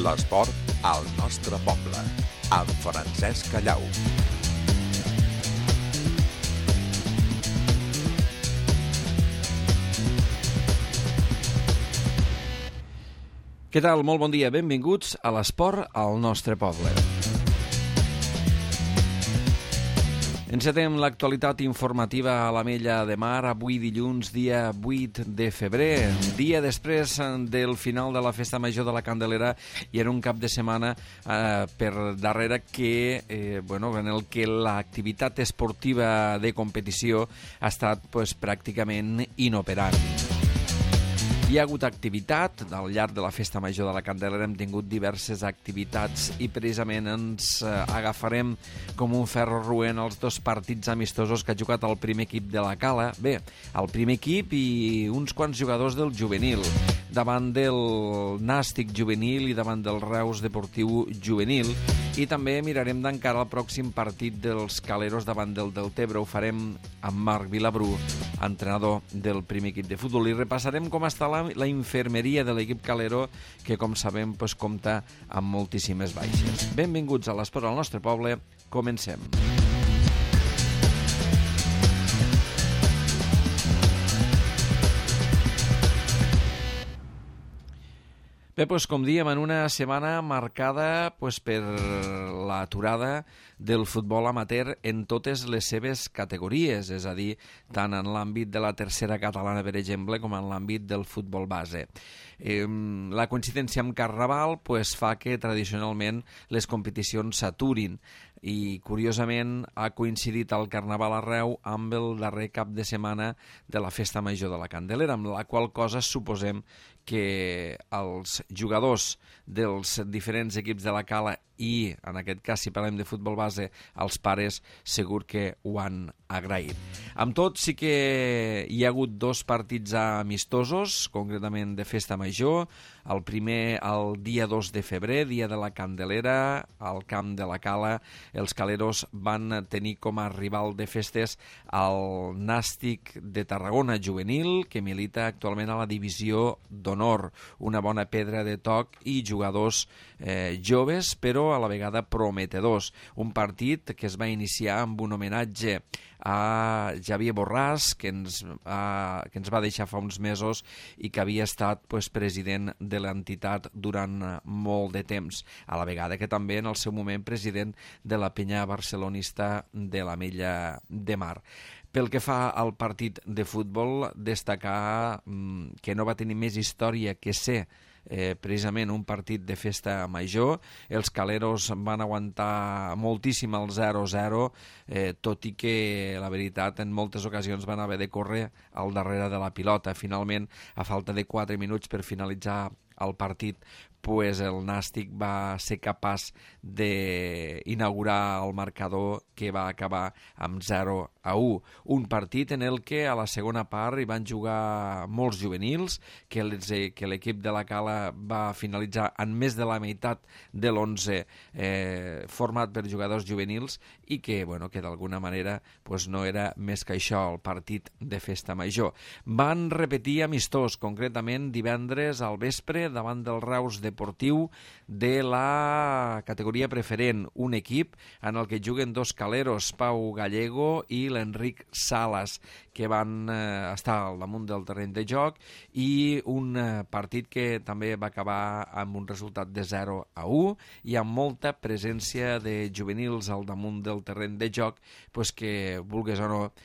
L'esport al nostre poble, amb Francesc Callau. Què tal? Molt bon dia. Benvinguts a l'esport al nostre poble. Encetem l'actualitat informativa a l'Ametlla de Mar, avui dilluns, dia 8 de febrer, dia després del final de la Festa Major de la Candelera, i era un cap de setmana per darrere en el que l'activitat esportiva de competició ha estat pràcticament inoperant. Hi ha hagut activitat, al llarg de la Festa Major de la Candelera hem tingut diverses activitats i precisament ens agafarem com un ferro roent els dos partits amistosos que ha jugat el primer equip de la Cala. Bé, el primer equip i uns quants jugadors del juvenil, davant del Nàstic juvenil i davant del Reus Deportiu juvenil, i també mirarem d'encara el pròxim partit dels Caleros davant del Deltebre. Ho farem amb Marc Vilabrú, entrenador del primer equip de futbol, i repassarem com està la infermeria de l'equip calero, que com sabem compta amb moltíssimes baixes. Benvinguts a l'esport al nostre poble, comencem. Bé, com dèiem, en una setmana marcada per l'aturada del futbol amateur en totes les seves categories, és a dir, tant en l'àmbit de la tercera catalana, per exemple, com en l'àmbit del futbol base. La coincidència amb Carnaval fa que tradicionalment les competicions s'aturin, i curiosament ha coincidit el Carnaval arreu amb el darrer cap de setmana de la Festa Major de la Candelera, amb la qual cosa suposem que els jugadors dels diferents equips de la Cala i, en aquest cas, si parlem de futbol base, els pares segur que ho han agraït. Amb tot, sí que hi ha hagut dos partits amistosos, concretament de Festa Major. El primer, el dia 2 de febrer, dia de la Candelera, al camp de la Cala. Els caleros van tenir com a rival de festes el Nàstic de Tarragona juvenil, que milita actualment a la divisió d'honor. Una bona pedra de toc i jugadors joves, però a la vegada prometedors. Un partit que es va iniciar amb un homenatge a Javier Borràs, que ens va deixar fa uns mesos i que havia estat president de l'entitat durant molt de temps, a la vegada que també en el seu moment president de la penya barcelonista de l'Ametlla de Mar. Pel que fa al partit de futbol, destacar que no va tenir més història que ser precisament un partit de festa major. Els caleros van aguantar moltíssim el 0-0, tot i que la veritat en moltes ocasions van haver de córrer al darrere de la pilota. Finalment, a falta de 4 minuts per finalitzar el partit, el Nàstic va ser capaç d'inaugurar el marcador, que va acabar amb 0-1. Un partit en el que a la segona part hi van jugar molts juvenils, que l'equip de la Cala va finalitzar en més de la meitat de l'11 format per jugadors juvenils, i que d'alguna manera no era més que això, el partit de Festa Major. Van repetir amistós, concretament divendres al vespre, davant del Reus Deportiu de la categoria preferent, un equip en el que juguen dos caleros, Pau Gallego i l'Enric Salas, que van estar al damunt del terreny de joc, i un partit que també va acabar amb un resultat de 0-1 i amb molta presència de juvenils al damunt del terreny de joc, que vulgues o no,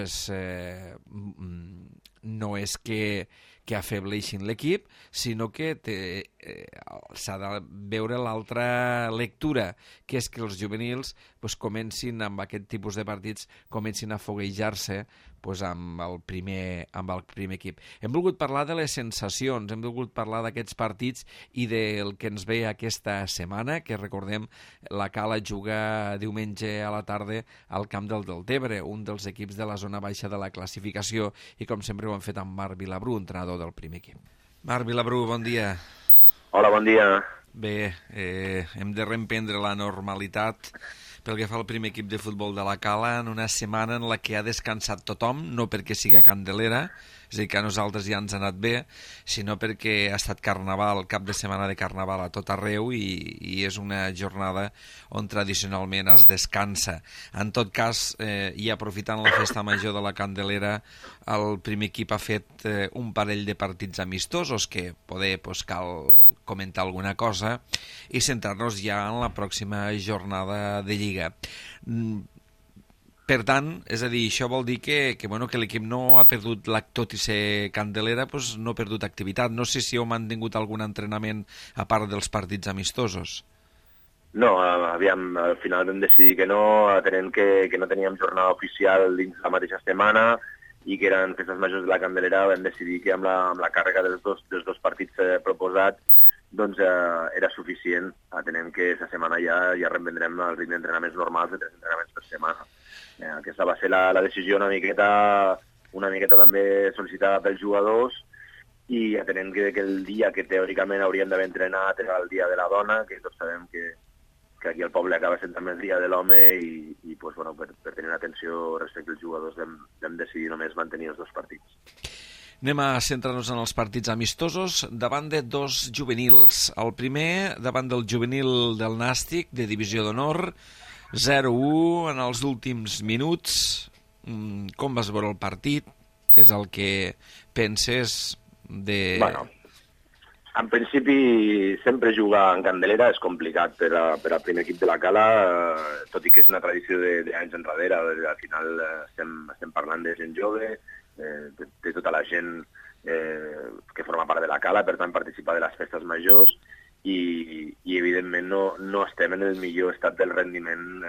no és que afebleixin l'equip, sinó que s'ha de veure l'altra lectura, que és que els juvenils comencin amb aquest tipus de partits, comencin a foguejar-se amb el primer equip. Hem volgut parlar de les sensacions, hem volgut parlar d'aquests partits i del que ens ve aquesta setmana, que recordem, la Cala juga diumenge a la tarda al camp del Deltebre, un dels equips de la zona baixa de la classificació, i com sempre ho hem fet amb Marc Vilabrú, entrenador del primer equip. Marc Vilabrú, bon dia. Hola, bon dia. Bé, hem de reemprendre la normalitat pel que fa al primer equip de futbol de la Cala en una setmana en la que ha descansat tothom, no perquè siga Candelera, és a dir, que a nosaltres ja ens ha anat bé, sinó perquè ha estat carnaval, cap de setmana de carnaval a tot arreu i és una jornada on tradicionalment es descansa. En tot cas, i aprofitant la festa major de la Candelera, el primer equip ha fet un parell de partits amistosos que poder cal comentar alguna cosa i centrar-nos ja en la pròxima jornada de Lliga. Per tant, és a dir, això vol dir que l'equip no ha perdut, tot i ser Candelera, no ha perdut activitat. No sé si heu mantingut algun entrenament a part dels partits amistosos. No, aviam, al final vam decidir que no, atenent que no teníem jornada oficial dins la mateixa setmana i que eren festes majors de la Candelera, vam decidir que amb la càrrega dels dos partits proposats doncs era suficient, atenent que aquesta setmana ja reprendrem el ritme d'entrenaments normals de 3 entrenaments per setmana. Aquesta va ser la decisió una miqueta també sol·licitada pels jugadors i atenent que el dia que teòricament hauríem d'haver entrenat era el dia de la dona, que tots sabem que aquí al poble acaba sent també el dia de l'home i per tenir una atenció respecte als jugadors vam decidir només mantenir els 2 partits. Anem a centrar-nos en els partits amistosos davant de 2 juvenils. El primer, davant del juvenil del Nàstic, de Divisió d'Honor, 0-1 en els últims minuts. Com vas veure el partit? Què és el que penses de... Bueno, en principi sempre jugar en Candelera és complicat per al primer equip de la Cala, tot i que és una tradició d'anys enrere. Al final estem parlant de gent jove, de tota la gent que forma part de la Cala, per tant participa de les festes majors i evidentment no estem en el millor estat del rendiment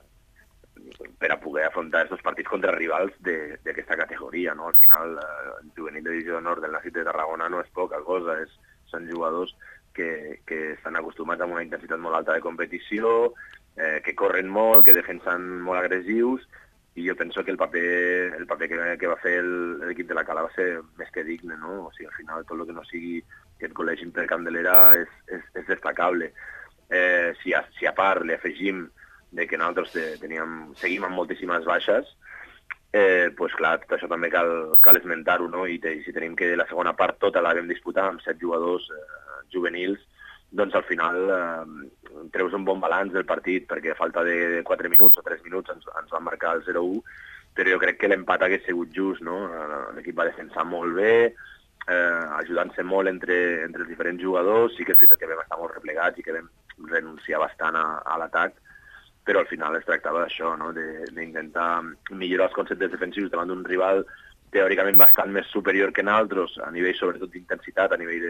per a poder afrontar aquests partits contra rivals d'aquesta categoria, no? Al final el juvenil de Divisió d'Honor del Nàstic de Tarragona no és poca cosa, són jugadors que estan acostumats a una intensitat molt alta de competició, que corren molt, que defensen molt agressius, i jo penso que el paper que va fer l'equip de la Cala va ser més que digne, no? O sigui, al final tot el que no sigui que et col·legin per Candelera és destacable. Si a part li afegim de que nosaltres seguim amb moltíssimes baixes, clar, tot això també cal esmentar-ho, no? I si tenim que la segona part tota la vam disputar amb 7 jugadors juvenils, doncs al final treus un bon balanç del partit, perquè a falta de 4 minuts o 3 minuts ens van marcar el 0-1, però jo crec que l'empat hagués sigut just, no? L'equip va defensar molt bé, ajudant-se molt entre els diferents jugadors. Sí que és veritat que vam estar molt replegats i que vam renunciar bastant a l'atac, però al final es tractava d'això, no? D'intentar millorar els conceptes defensius davant d'un rival teòricament bastant més superior que nosaltres, a nivell sobretot d'intensitat, a nivell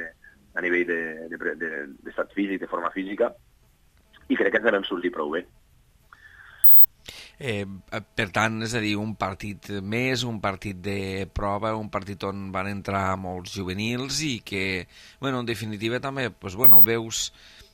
d'estat físic, de forma física, i crec que ens vam sortir prou bé. Per tant, és a dir, un partit més, un partit de prova, un partit on van entrar molts juvenils i que, en definitiva també, veus...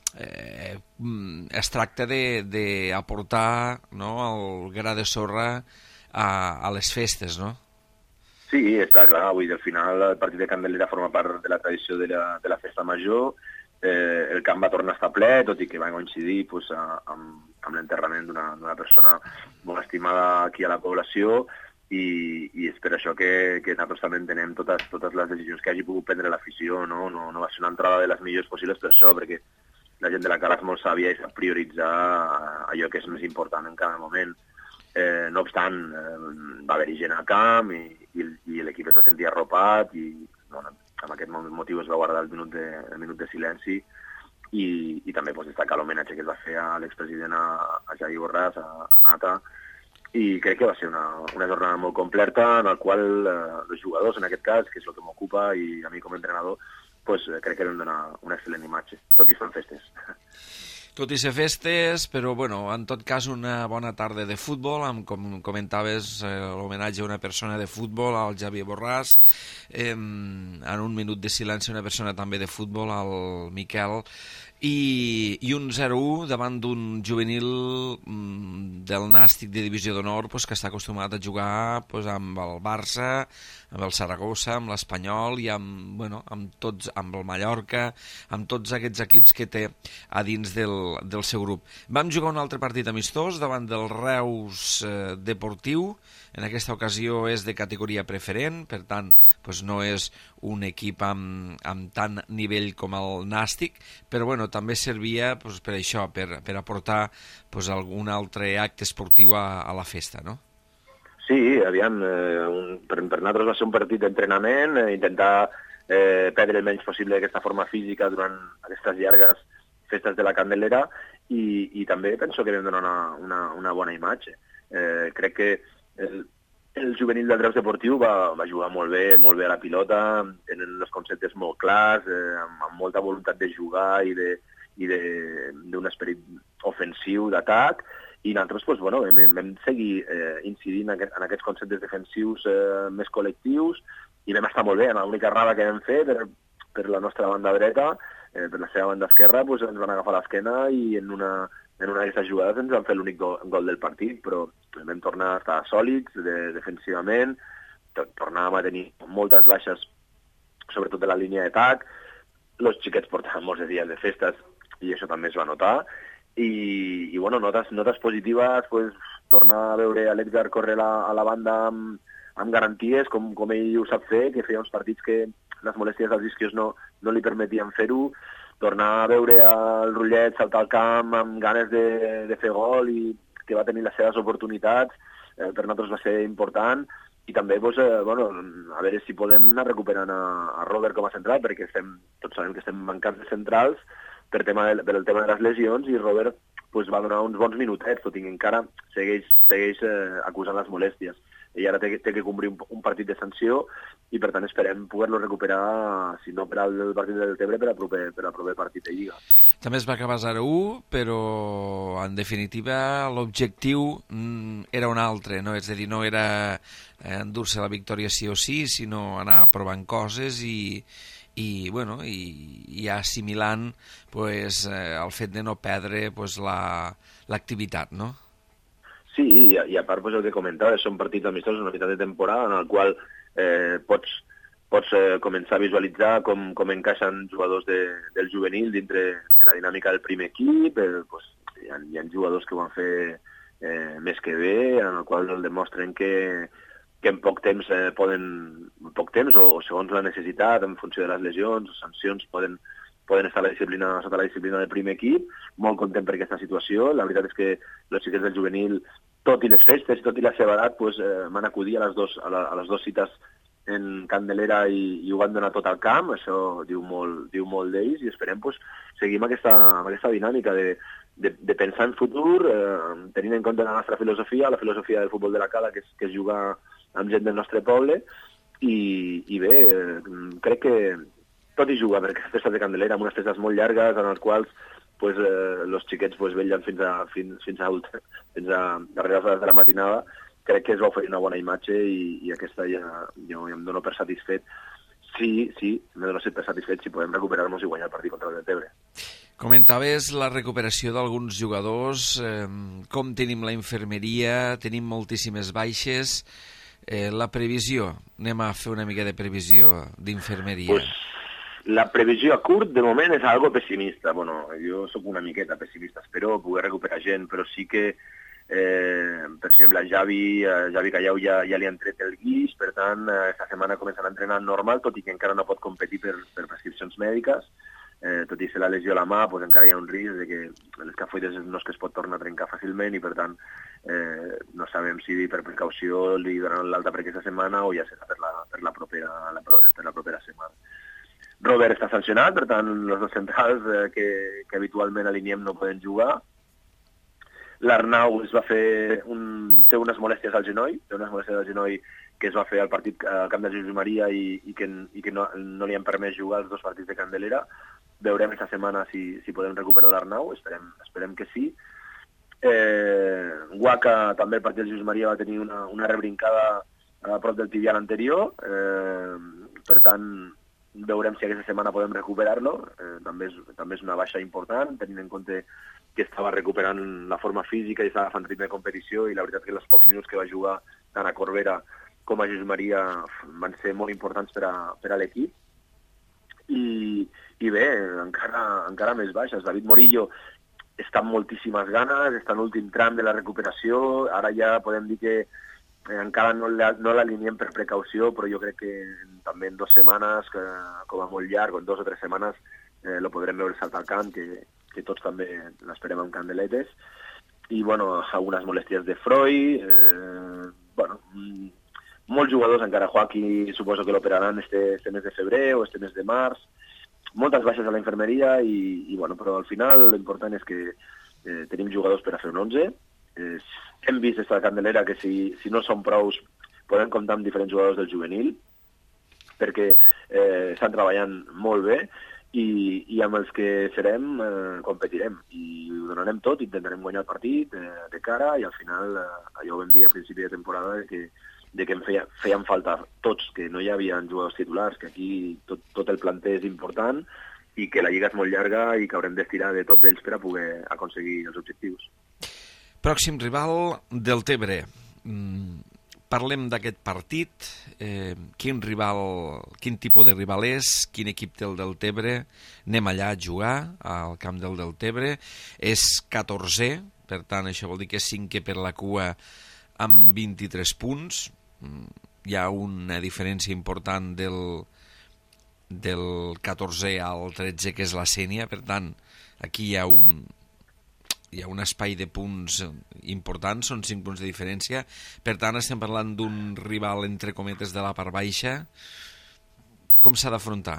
es tracta d'aportar, no, el gra de sorra a les festes, no? Sí, està clar. Avui al final el partit de Candelera forma part de la tradició de la festa major. El camp va tornar a estar ple, tot i que va coincidir amb l'enterrament d'una persona molt estimada aquí a la població, i és per això que nosaltres també entenem totes les decisions que hagi pogut prendre l'afició, no? No va ser una entrada de les millors possibles per això, perquè la gent de la Cala és molt sàvia i sap prioritzar allò que és més important en cada moment. No obstant, va haver-hi gent al camp i l'equip es va sentir arropat i amb aquest motiu es va guardar el minut de silenci i també destacar l'homenatge que es va fer a l'expresident, a Javi Borràs, a Nata, i crec que va ser una jornada molt completa en la qual els jugadors, en aquest cas, que és el que m'ocupa, i a mi com a entrenador, crec que vam donar una excel·lent imatge, tot i són festes. Tot i ser festes, però en tot cas una bona tarda de futbol, com comentaves, l'homenatge a una persona de futbol, al Javi Borràs, en un minut de silenci una persona també de futbol, al Miquel, i un 0-1 davant d'un juvenil del Nàstic de Divisió d'Honor que està acostumat a jugar amb el Barça, amb el Saragossa, amb l'Espanyol i amb el Mallorca, amb tots aquests equips que té a dins del seu grup. Vam jugar un altre partit amistós davant del Reus Deportiu. En aquesta ocasió és de categoria preferent, per tant no és un equip amb tant nivell com el Nàstic, però també servia per això, per aportar algun altre acte esportiu a la festa, no? Sí, aviam, per nosaltres va ser un partit d'entrenament, intentar perdre el menys possible aquesta forma física durant aquestes llargues festes de la Candelera i també penso que vam donar una bona imatge. Crec que el juvenil del Reus Deportiu va jugar molt bé a la pilota, tenen els conceptes molt clars, amb molta voluntat de jugar i d'un esperit ofensiu d'atac, i nosaltres vam seguir incidint en aquests conceptes defensius més col·lectius i vam estar molt bé. En l'única errada que vam fer per la nostra banda dreta, per la seva banda esquerra, ens van agafar l'esquena i en una d'aquestes jugades ens van fer l'únic gol del partit, però vam tornar a estar sòlids defensivament, tornàvem a tenir moltes baixes, sobretot de la línia d'atac. Els xiquets portaven molts dies de festes i això també es va notar. I notes positives, tornar a veure a l'Edgar córrer a la banda amb garanties, com ell ho sap fer, que feia uns partits que les molèsties dels isquios no li permetien fer-ho, tornar a veure el Rullet saltar al camp amb ganes de fer gol i que va tenir les seves oportunitats, per nosaltres va ser important, i també a veure si podem anar recuperant a Robert com a central, perquè tots sabem que estem mancats de centrals per el tema de les lesions, i Robert va donar uns bons minutets, tot i que encara segueix acusant les molèsties. Ell ara té que complir un partit de sanció i per tant esperem poder-lo recuperar, si no per al partit del Tebre, per al proper partit de Lliga. També es va acabar 0-1, però en definitiva l'objectiu era un altre, no? És a dir, no era endur-se la victòria sí o sí, sinó anar provant coses i assimilant el fet de no perdre l'activitat, no? Sí, i a part el que comentava, són partits amistosos a meitat de temporada en el qual pots començar a visualitzar com encaixen jugadors del juvenil dintre de la dinàmica del primer equip. Hi ha jugadors que ho van fer més que bé, en el qual demostren que en poc temps o segons la necessitat, en funció de les lesions o sancions, poden estar sota la disciplina del primer equip. Molt content per aquesta situació. La veritat és que els xiquets del juvenil, tot i les festes, tot i la seva edat, van acudir a les dues cites en Candelera i ho van donar tot al camp. Això diu molt d'ells i esperem seguir amb aquesta dinàmica de pensar en futur, tenint en compte la nostra filosofia, la filosofia del futbol de la Cala, que és jugar amb gent del nostre poble, i bé, crec que tot i jugar per aquestes festes de Candelera, amb unes festes molt llargues en les quals els xiquets vetllen fins a darrere les hores de la matinada, crec que es va oferir una bona imatge i aquesta jo em dono per satisfet. Sí, me dono per satisfet si podem recuperar-nos i guanyar el partit contra el Deltebre. Comentaves la recuperació d'alguns jugadors, com tenim la infermeria, tenim moltíssimes baixes, la previsió, anem a fer una mica de previsió d'infermeria. La previsió a curt, de moment, és algo pessimista. Jo sóc una miqueta pessimista, espero poder recuperar gent, però sí que, per exemple, a Javi Callau ja li han tret el guix, per tant, aquesta setmana començarà a entrenar normal, tot i que encara no pot competir per prescripcions mèdiques. Tot i ser la lesió a la mà, encara hi ha un risc de que l'escafoides no és que es pot tornar a trencar fàcilment i, per tant, no sabem si per precaució li donaran l'alta per aquesta setmana o ja serà per la propera setmana. Robert està sancionat, per tant, els dos centrals que habitualment aliniem no poden jugar. L'Arnau té unes molèsties al genoll, que es va fer al partit al camp de Jesús Maria i que no li han permès jugar els dos partits de Candelera. Veurem aquesta setmana si podem recuperar l'Arnau, esperem que sí. Guaca, també el partit de Jesús Maria va tenir una rebrincada a prop del tibial anterior, per tant, veurem si aquesta setmana podem recuperar-lo. També és una baixa important, tenint en compte que estava recuperant la forma física i estava fent ritme de competició, i la veritat que els pocs minuts que va jugar tant a Corbera com a Jesús Maria van ser molt importants per a l'equip. I bé, encara més baixes. David Morillo està amb moltíssimes ganes, està en l'últim tram de la recuperació, ara ja podem dir que encara no l'aliniem per precaució, però jo crec que també en 2 setmanes, com a molt llarg, o en 2 o 3 setmanes, lo podrem veure saltar al camp, que tots també l'esperem amb candeletes. I, bueno, algunes molèsties de Freud, molts jugadors encara. Joaquí suposo que l'operaran este mes de febrer o este mes de març, moltes baixes a la infermeria i bueno, però al final l'important és que tenim jugadors per a fer un 11. Hem vist esta Candelera que si no són prous podem comptar amb diferents jugadors del juvenil, perquè estan treballant molt bé i amb els que serem competirem i ho donarem tot, intentarem guanyar el partit de cara i al final allò ho vam dir a principi de temporada que em feien falta tots, que no hi havia jugadors titulars, que aquí tot el planter és important i que la lliga és molt llarga i que haurem d'estirar de tots ells per a poder aconseguir els objectius. Pròxim rival, Deltebre. Parlem d'aquest partit. Quin tipus de rival és? Quin equip té el Deltebre? Anem allà a jugar, al camp del Deltebre. És 14è, per tant, això vol dir que és 5è per la cua amb 23 punts. Hi ha una diferència important del 14è al 13è, que és la Sénia. Per tant, aquí hi ha un espai de punts important, són 5 punts de diferència. Per tant, estem parlant d'un rival, entre cometes, de la part baixa. Com s'ha d'afrontar?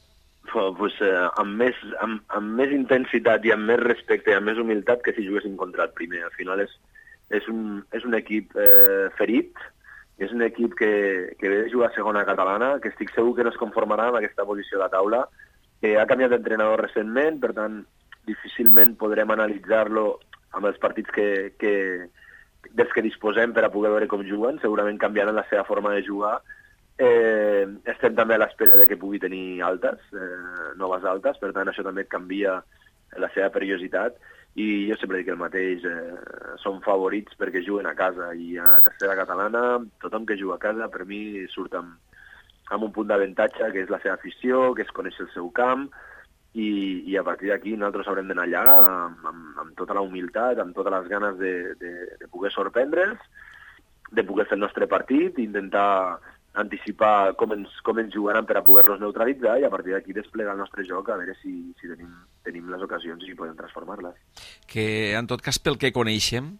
Amb més intensitat i amb més respecte i amb més humilitat que si juguéssim contra el primer. Al final és un equip ferit, és un equip que ve de jugar a segona catalana, que estic segur que no es conformarà amb aquesta posició de la taula, que ha canviat d'entrenador recentment, per tant, difícilment podrem analitzar-lo amb els partits dels que disposem per a poder veure com juguen, segurament canviaran la seva forma de jugar. Estem també a l'espera de que pugui tenir altes, noves altes, per tant això també canvia la seva perillositat i jo sempre dic el mateix, són favorits perquè juguen a casa i a tercera catalana tothom que juga a casa per mi surt amb un punt d'avantatge que és la seva afició, que és conèixer el seu camp i a partir d'aquí nosaltres haurem d'anar allà amb tota la humilitat, amb totes les ganes de poder sorprendre'ls, de poder fer el nostre partit, intentar anticipar com ens jugaran per a poder-los neutralitzar i a partir d'aquí desplegar el nostre joc a veure si tenim les ocasions i podem transformar-les. Que en tot cas pel que coneixem,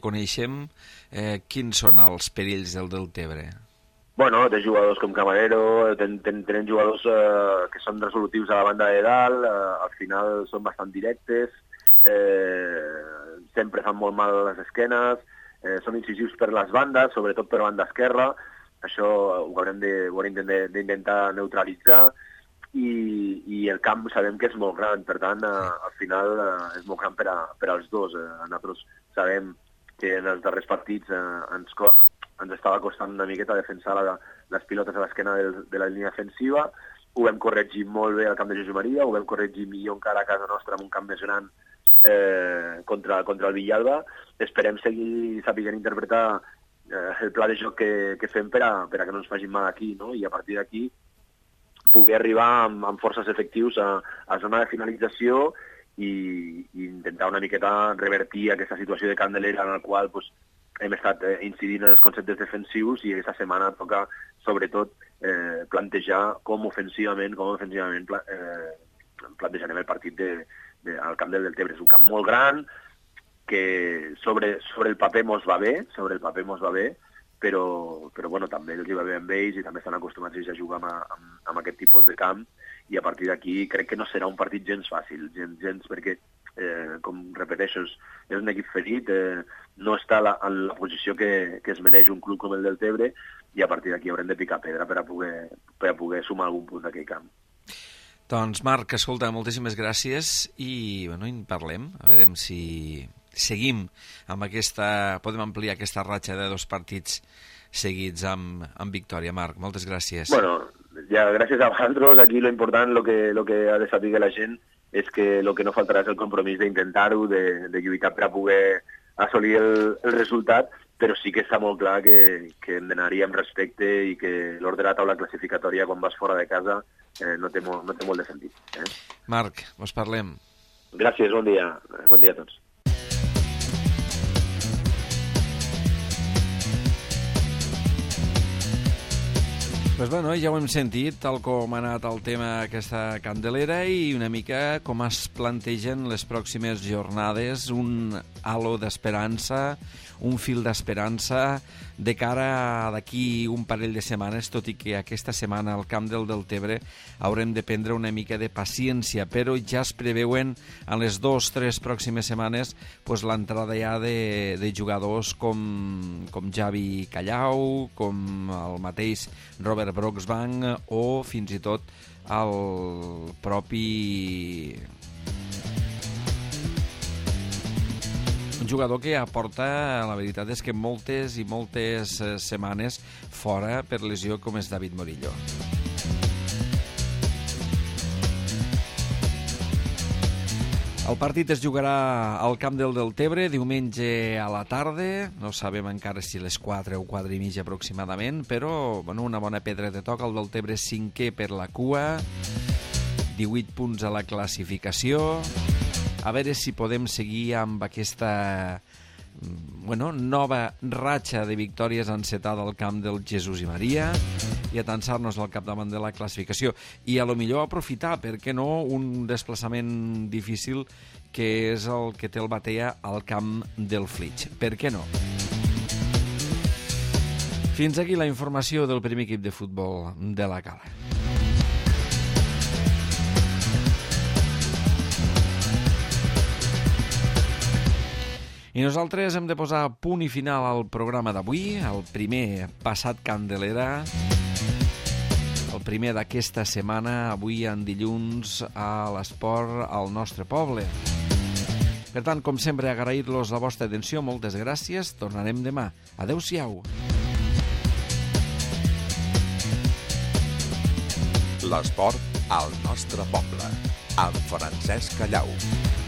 quins són els perills del Deltebre? Bueno, té jugadors com Camarero, tenen jugadors que són resolutius a la banda de dalt, al final són bastant directes, sempre fan molt mal a les esquenes, són incisius per les bandes, sobretot per banda esquerra. Això ho haurem d'intentar neutralitzar i el camp sabem que és molt gran, per tant, al final és molt gran per als dos. Nosaltres sabem que en els darrers partits ens estava costant una miqueta defensar les pilotes a l'esquena de la línia defensiva. Ho vam corregir molt bé al camp de Jesús Maria, ho vam corregir millor encara a casa nostra amb un camp més gran contra el Villalba. Esperem seguir sabent interpretar el pla de joc que fem per a que no ens facin mal aquí, no? I a partir d'aquí poder arribar amb forces efectius a zona de finalització i intentar una miqueta revertir aquesta situació de Candelera en la qual hem estat incidint en els conceptes defensius i aquesta setmana toca sobretot plantejar com ofensivament plantejarem el partit al camp del Deltebre. És un camp molt gran, que sobre el paper mos va bé, però bueno, també els hi va bé amb ells i també estan acostumats a jugar amb aquest tipus de camp i a partir d'aquí crec que no serà un partit gens fàcil, gens perquè, com repeteixo, és un equip ferit, no està en la posició que es mereix un club com el Deltebre i a partir d'aquí haurem de picar pedra per a poder sumar algun punt d'aquell camp. Doncs Marc, escolta, moltíssimes gràcies i en parlem, a veure si seguim amb podem ampliar aquesta ratxa de 2 partits seguits amb victòria. Marc, moltes gràcies. Bueno, ja gràcies a vosaltres. Aquí lo important, lo que ha de saber la gent és que el que no faltarà és el compromís d'intentar-ho, de lluitar per a poder assolir el resultat, però sí que està molt clar que hem d'anar-hi amb respecte i que l'ordre de la taula classificatòria quan vas fora de casa no té molt de sentit. Marc, us parlem. Gràcies, bon dia a tots. Pues bueno, ja ho hem sentit, tal com ha anat el tema aquesta Candelera i una mica com es plantegen les pròximes jornades, un halo d'esperança, un fil d'esperança de cara a d'aquí un parell de setmanes, tot i que aquesta setmana al Camp del Deltebre haurem de prendre una mica de paciència, però ja es preveuen en les 2-3 pròximes setmanes pues, l'entrada ja de jugadors com Javi Callau, com el mateix Robert Broxbank o fins i tot el propi un jugador que aporta, la veritat és que moltes i moltes setmanes fora per lesió com és David Morillo. El partit es jugarà al Camp del Deltebre diumenge a la tarda, no sabem encara si les 4 o 4 i mitja aproximadament, però bueno, una bona pedra de toc. El Deltebre 5è per la cua, 18 punts a la classificació. A veure si podem seguir amb aquesta nova ratxa de victòries encetada al camp del Jesús i Maria i atansar-nos al capdavant de la classificació. I a lo millor aprofitar, per què no, un desplaçament difícil que és el que té el Batea al camp del Flix. Per què no? Fins aquí la informació del primer equip de futbol de la Cala. I nosaltres hem de posar punt i final al programa d'avui, el primer passat Candelera, el primer d'aquesta setmana, avui en dilluns a l'esport al nostre poble. Per tant, com sempre, agrair-los la vostra atenció, moltes gràcies, tornarem demà. Adéu-siau. L'esport al nostre poble, amb Francesc Callau.